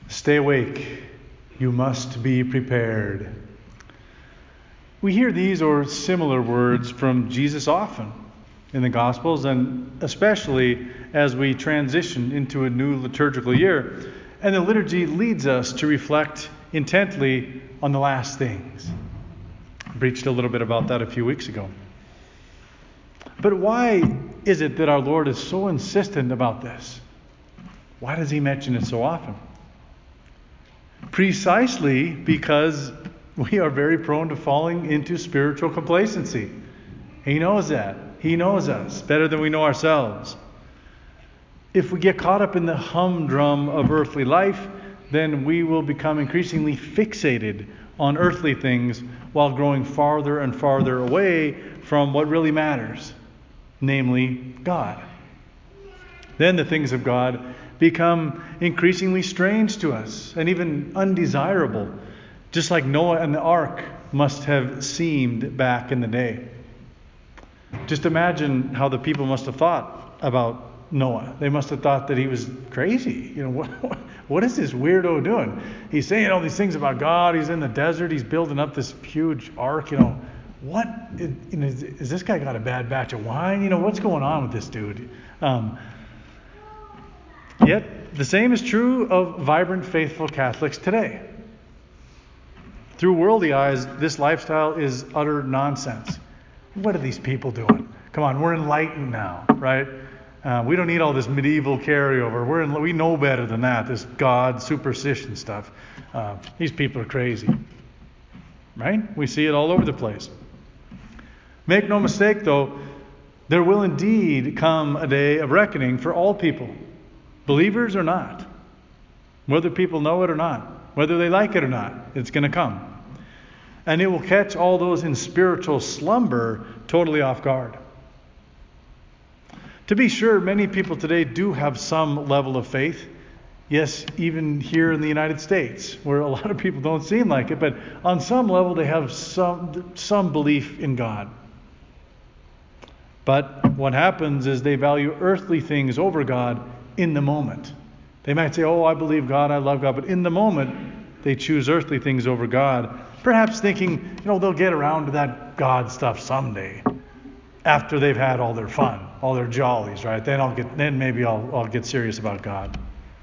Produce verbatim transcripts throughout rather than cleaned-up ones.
Stay awake. You must be prepared. We hear these or similar words from Jesus often in the Gospels, and especially as we transition into a new liturgical year. And the liturgy leads us to reflect intently on the last things. I preached a little bit about that a few weeks ago. But why is it that our Lord is so insistent about this? Why does he mention it so often? Precisely because we are very prone to falling into spiritual complacency. He knows that. He knows us better than we know ourselves. If we get caught up in the humdrum of earthly life, then we will become increasingly fixated on earthly things while growing farther and farther away from what really matters, namely God. Then the things of God become increasingly strange to us and even undesirable, just like Noah and the ark must have seemed back in the day. Just imagine how the people must have thought about Noah. They must have thought that he was crazy. You know, what, what is this weirdo doing? He's saying all these things about God. He's in the desert. He's building up this huge ark. You know, what? Is, you know, is, is this guy got a bad batch of wine? You know, what's going on with this dude? Um, yet, the same is true of vibrant, faithful Catholics today. Through worldly eyes, this lifestyle is utter nonsense. What are these people doing? Come on, we're enlightened now, right? Uh, we don't need all this medieval carryover. We're in, we know better than that, this God superstition stuff. Uh, these people are crazy, right? We see it all over the place. Make no mistake, though, there will indeed come a day of reckoning for all people, believers or not. Whether people know it or not, whether they like it or not, it's going to come. And it will catch all those in spiritual slumber totally off guard. To be sure, many people today do have some level of faith. Yes, even here in the United States, where a lot of people don't seem like it, but on some level they have some some belief in God. But what happens is they value earthly things over God in the moment. They might say, oh, I believe God, I love God, but in the moment they choose earthly things over God, perhaps thinking, you know, they'll get around to that God stuff someday, after they've had all their fun, all their jollies, right? Then I'll get, then maybe I'll, I'll get serious about God.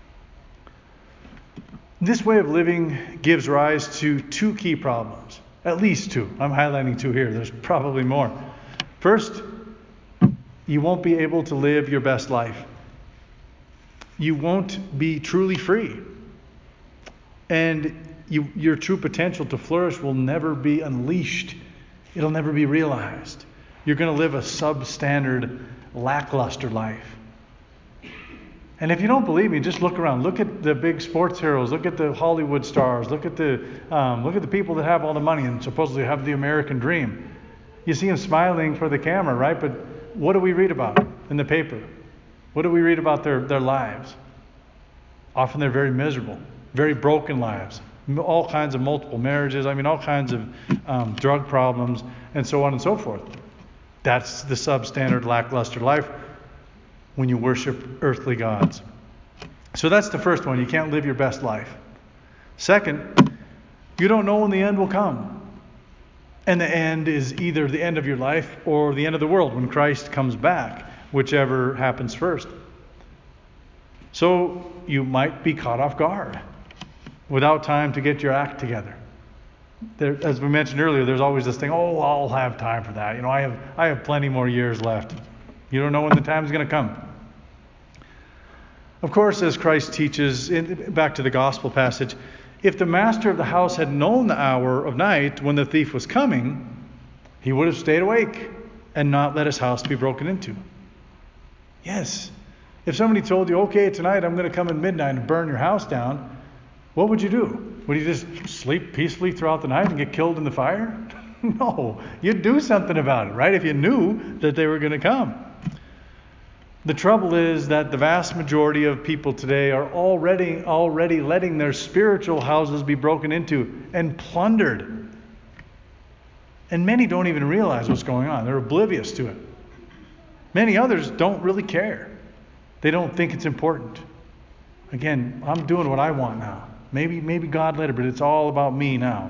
This way of living gives rise to two key problems, at least two. I'm highlighting two here. There's probably more. First, you won't be able to live your best life. You won't be truly free. And you, your true potential to flourish will never be unleashed. It'll never be realized. You're going to live a substandard, lackluster life. And if you don't believe me, just look around. Look at the big sports heroes. Look at the Hollywood stars. Look at the um, look at the people that have all the money and supposedly have the American dream. You see them smiling for the camera, right? But what do we read about in the paper? What do we read about their, their lives? Often they're very miserable, very broken lives. All kinds of multiple marriages. I mean, all kinds of um, drug problems and so on and so forth. That's the substandard, lackluster life when you worship earthly gods. So that's the first one. You can't live your best life. Second, you don't know when the end will come. And the end is either the end of your life or the end of the world when Christ comes back, whichever happens first. So you might be caught off guard without time to get your act together. There, as we mentioned earlier, there's always this thing, oh, I'll have time for that. You know, I have I have plenty more years left. You don't know when the time's going to come. Of course, as Christ teaches, in, back to the gospel passage, if the master of the house had known the hour of night when the thief was coming, he would have stayed awake and not let his house be broken into. Yes. If somebody told you, okay, tonight I'm going to come at midnight and burn your house down, what would you do? Would you just sleep peacefully throughout the night and get killed in the fire? No, you'd do something about it, right? If you knew that they were going to come. The trouble is that the vast majority of people today are already already letting their spiritual houses be broken into and plundered. And many don't even realize what's going on. They're oblivious to it. Many others don't really care. They don't think it's important. Again, I'm doing what I want now. Maybe, maybe God led it, but it's all about me now.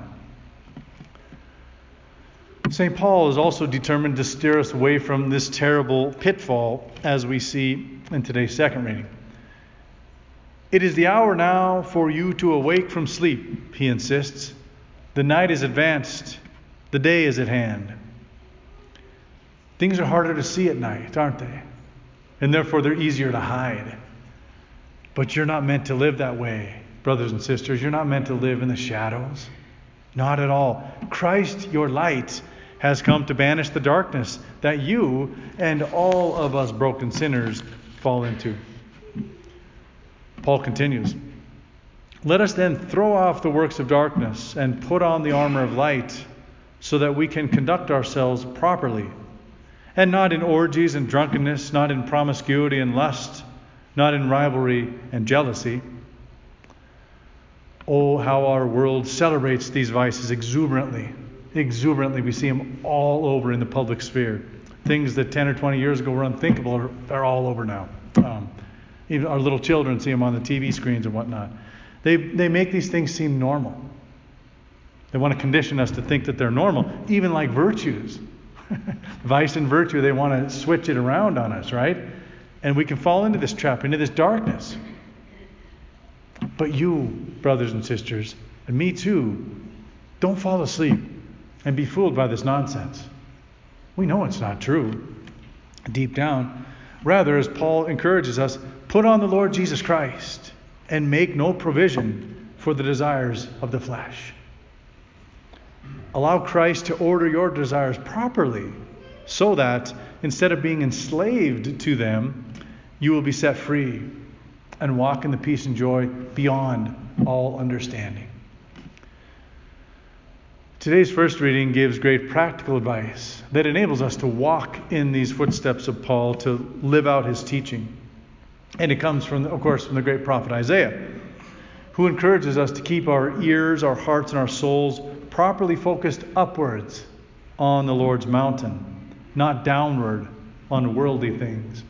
Saint Paul is also determined to steer us away from this terrible pitfall, as we see in today's second reading. It is the hour now for you to awake from sleep, he insists. The night is advanced. The day is at hand. Things are harder to see at night, aren't they? And therefore they're easier to hide. But you're not meant to live that way, brothers and sisters. You're not meant to live in the shadows. Not at all. Christ, your light, has come to banish the darkness that you and all of us broken sinners fall into. Paul continues, let us then throw off the works of darkness and put on the armor of light so that we can conduct ourselves properly, and not in orgies and drunkenness, not in promiscuity and lust, not in rivalry and jealousy. Oh, how our world celebrates these vices exuberantly. Exuberantly, we see them all over in the public sphere. Things that ten or twenty years ago were unthinkable are all over now. Um, even our little children see them on the T V screens and whatnot. They they make these things seem normal. They want to condition us to think that they're normal, even like virtues. Vice and virtue, they want to switch it around on us, right? And we can fall into this trap, into this darkness. But you, brothers and sisters, and me too, don't fall asleep and be fooled by this nonsense. We know it's not true, deep down. Rather, as Paul encourages us, put on the Lord Jesus Christ and make no provision for the desires of the flesh. Allow Christ to order your desires properly so that instead of being enslaved to them, you will be set free and walk in the peace and joy beyond all understanding. Today's first reading gives great practical advice that enables us to walk in these footsteps of Paul, to live out his teaching. And it comes from, of course, from the great prophet Isaiah, who encourages us to keep our ears, our hearts, and our souls properly focused upwards on the Lord's mountain, not downward on worldly things.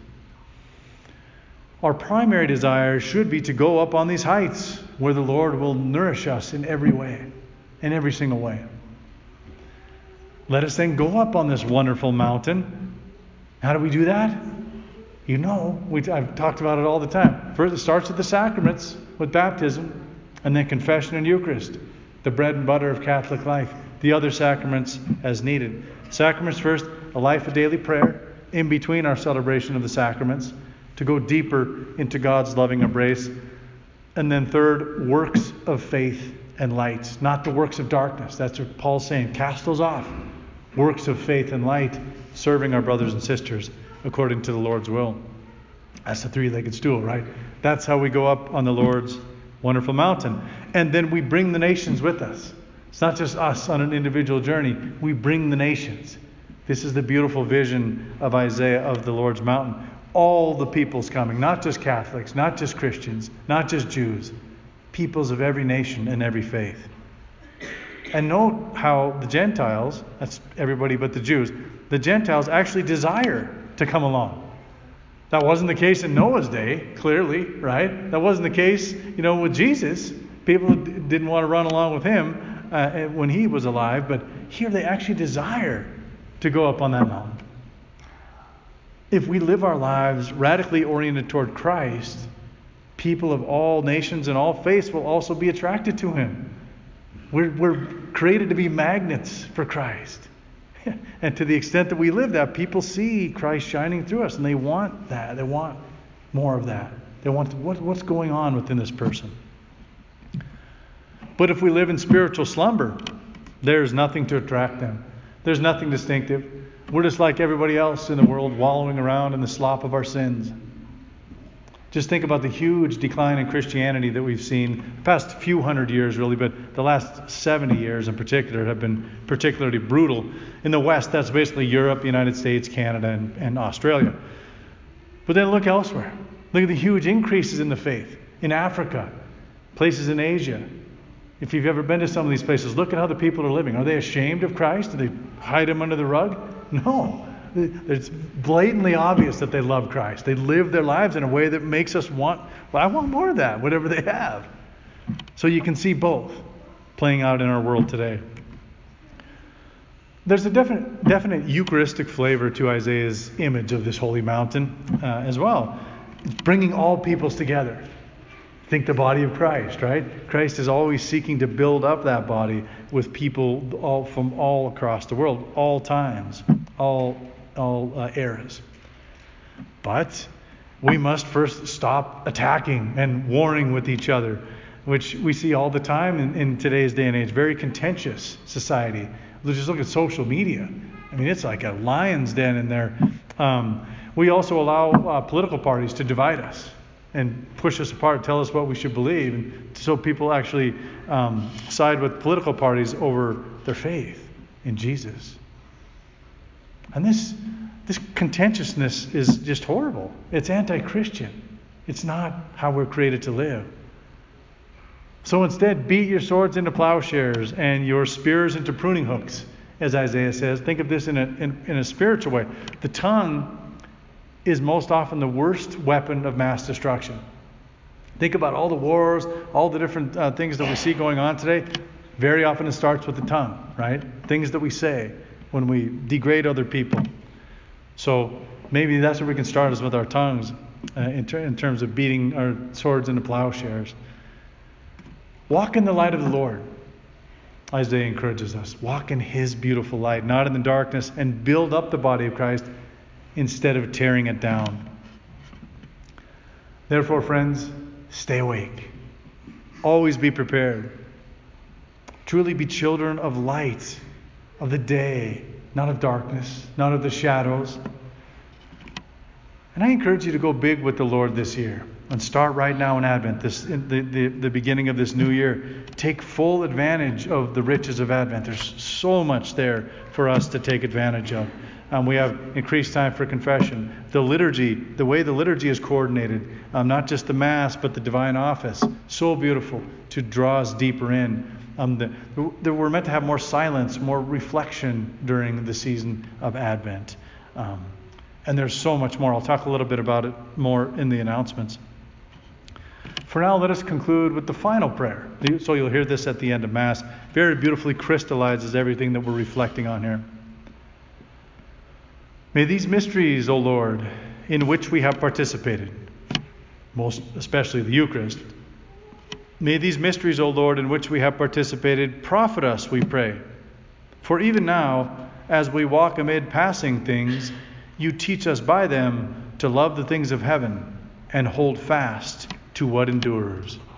Our primary desire should be to go up on these heights where the Lord will nourish us in every way, in every single way. Let us then go up on this wonderful mountain. How do we do that? You know, we, I've talked about it all the time. First, it starts with the sacraments, with baptism, and then confession and Eucharist, the bread and butter of Catholic life. The other sacraments as needed. Sacraments first, a life of daily prayer, in between our celebration of the sacraments, to go deeper into God's loving embrace. And then third, works of faith and light, not the works of darkness. That's what Paul's saying. Cast those off. Works of faith and light, serving our brothers and sisters according to the Lord's will. That's the three-legged stool, right? That's how we go up on the Lord's wonderful mountain. And then we bring the nations with us. It's not just us on an individual journey. We bring the nations. This is the beautiful vision of Isaiah of the Lord's mountain. All the peoples coming, not just Catholics, not just Christians, not just Jews, peoples of every nation and every faith. And note how the Gentiles, that's everybody but the Jews, the Gentiles actually desire to come along. That wasn't the case in Noah's day, clearly, right? That wasn't the case, you know, with Jesus. People didn't want to run along with him uh, when he was alive, but here they actually desire to go up on that mountain. If we live our lives radically oriented toward Christ, people of all nations and all faiths will also be attracted to him. We're, we're created to be magnets for Christ. And to the extent that we live that, people see Christ shining through us, and they want that. They want more of that. They want what, what's going on within this person. But if we live in spiritual slumber, there's nothing to attract them. There's nothing distinctive. We're just like everybody else in the world, wallowing around in the slop of our sins. Just think about the huge decline in Christianity that we've seen the past few hundred years, really, but the last seventy years in particular have been particularly brutal. In the West, that's basically Europe, United States, Canada, and, and Australia. But then look elsewhere. Look at the huge increases in the faith in Africa, places in Asia. If you've ever been to some of these places, look at how the people are living. Are they ashamed of Christ? Do they hide him under the rug? No. It's blatantly obvious that they love Christ. They live their lives in a way that makes us want, well, I want more of that, whatever they have. So you can see both playing out in our world today. There's a definite, definite Eucharistic flavor to Isaiah's image of this holy mountain uh, as well. It's bringing all peoples together. Think the body of Christ, right? Christ is always seeking to build up that body with people all from all across the world, all times, all all uh, eras. But we must first stop attacking and warring with each other, which we see all the time in, in today's day and age. Very contentious society. Let's just look at social media. I mean, it's like a lion's den in there. Um, we also allow uh, political parties to divide us and push us apart, tell us what we should believe. And so people actually um, side with political parties over their faith in Jesus. And this this contentiousness is just horrible. It's anti-Christian. It's not how we're created to live. So instead, beat your swords into plowshares and your spears into pruning hooks, as Isaiah says. Think of this in a, in, in a spiritual way. The tongue is most often the worst weapon of mass destruction. Think about all the wars, all the different uh, things that we see going on today. Very often it starts with the tongue, right? Things that we say when we degrade other people. So maybe that's where we can start, is with our tongues uh, in, ter- in terms of beating our swords into plowshares. Walk in the light of the Lord. Isaiah encourages us. Walk in His beautiful light, not in the darkness, and build up the body of Christ instead of tearing it down. Therefore, friends, stay awake. Always be prepared. Truly be children of light, of the day, not of darkness, not of the shadows. And I encourage you to go big with the Lord this year and start right now in Advent, this in the, the, the beginning of this new year. Take full advantage of the riches of Advent. There's so much there for us to take advantage of. Um, we have increased time for confession. The liturgy, the way the liturgy is coordinated, um, not just the Mass, but the Divine Office, so beautiful to draw us deeper in. Um, the, the, we're meant to have more silence, more reflection during the season of Advent. Um, and there's so much more. I'll talk a little bit about it more in the announcements. For now, let us conclude with the final prayer. So you'll hear this at the end of Mass. Very beautifully crystallizes everything that we're reflecting on here. May these mysteries, O Lord, in which we have participated, most especially the Eucharist, may these mysteries, O Lord, in which we have participated, profit us, we pray. For even now, as we walk amid passing things, you teach us by them to love the things of heaven and hold fast to what endures.